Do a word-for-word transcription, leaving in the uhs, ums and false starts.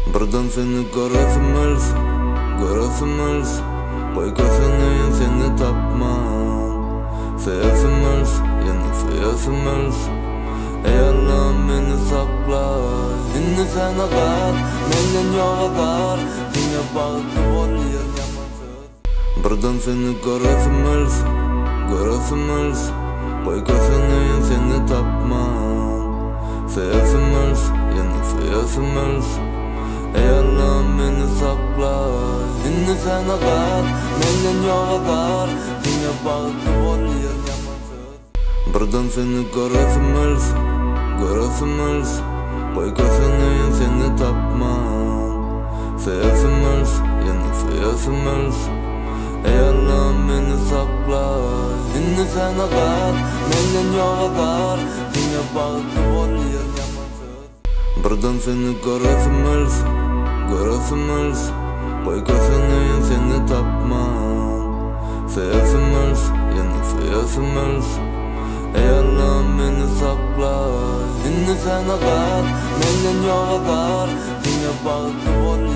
Birden seni göresimez, göresimez. Başkasının seni tapmam. Seyesimez, yine seyesimez. Ey Allah'ım beni sakla. Dinle sen ağar, menden yağar. Dine bağlı ol yer yamansız. Birden seni göresimez, göresimez. Başkasının seni tapmam. Seyesimez, yine seyesimez. Ey Allah'ım beni sakla. Dinle sen ağar, menden yağar. Dine bağlı ol yer yamansız. Birden seni göresimez, göresimez. Başkasının seni tapmam. Seyesimez, yine seyesimez. Ey Allah'ım beni sakla. Dinle sen ağar, menden yağar. Dine bağlı ol yer yamansız. Birden seni göresimez, göresimez. Başkasının seni tapmam. Seyesimez, yine seyesimez. Ey Allah'ım beni sakla. Dinle sen ağar, menden yağar. Dine bağlı ol